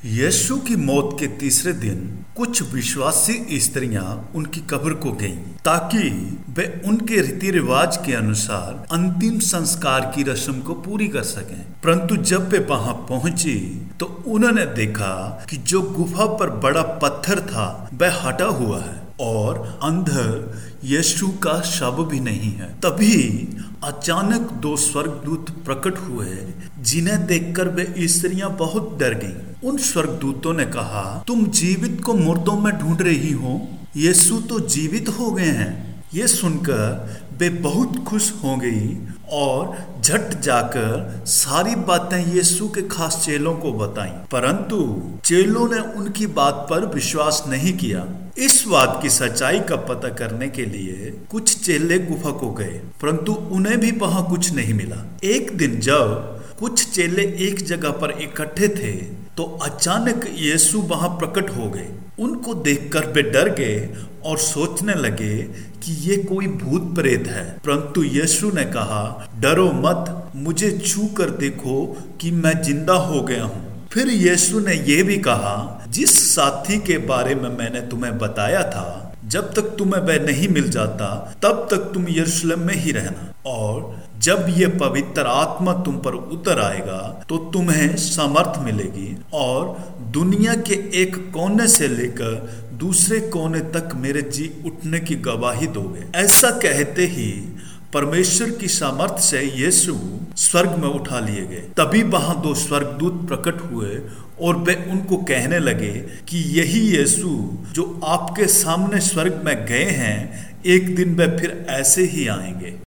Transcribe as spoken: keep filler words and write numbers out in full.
यीशु की मौत के तीसरे दिन कुछ विश्वासी स्त्रियां उनकी कब्र को गईं ताकि वे उनके रीति रिवाज के अनुसार अंतिम संस्कार की रस्म को पूरी कर सकें। परंतु जब वे वहां पहुंची तो उन्होंने देखा कि जो गुफा पर बड़ा पत्थर था वह हटा हुआ है और अंदर यीशु का शव भी नहीं है। तभी अचानक दो स्वर्गदूत प्रकट हुए जिन्हें देखकर वे स्त्रियां बहुत डर गईं। उन स्वर्गदूतों ने कहा, तुम जीवित को मुर्दों में ढूंढ रही हो, यीशु तो जीवित हो गए हैं। ये सुनकर वे बहुत खुश हो गई और झट जाकर सारी बातें यीशु के खास चेलों को बताईं। परंतु चेलों ने उनकी बात पर विश्वास नहीं किया। इस बात की सच्चाई का पता करने के लिए कुछ चेले गुफा को गए, परंतु उन्हें भी वहां कुछ नहीं मिला। एक दिन जब कुछ चेले एक जगह पर इकट्ठे थे तो अचानक यीशु वहां प्रकट हो गए। उनको देखकर वे डर गए और सोचने लगे कि ये कोई भूत प्रेत है। परंतु यीशु ने कहा, डरो मत, मुझे छू कर देखो कि मैं जिंदा हो गया हूँ। फिर यीशु ने यह भी कहा, जिस साथी के बारे में मैंने तुम्हें बताया था, जब तक तुम्हें वह नहीं मिल जाता तब तक तुम यरूशलेम में ही रहना, और जब ये पवित्र आत्मा तुम पर उतर आएगा तो तुम्हें सामर्थ मिलेगी और दुनिया के एक कोने से लेकर दूसरे कोने तक मेरे जी उठने की गवाही दोगे। ऐसा कहते ही परमेश्वर की सामर्थ से यीशु स्वर्ग में उठा लिए गए। तभी वहां दो स्वर्गदूत प्रकट हुए और वे उनको कहने लगे कि यही यीशु जो आपके सामने स्वर्ग में गए हैं, एक दिन वे फिर ऐसे ही आएंगे।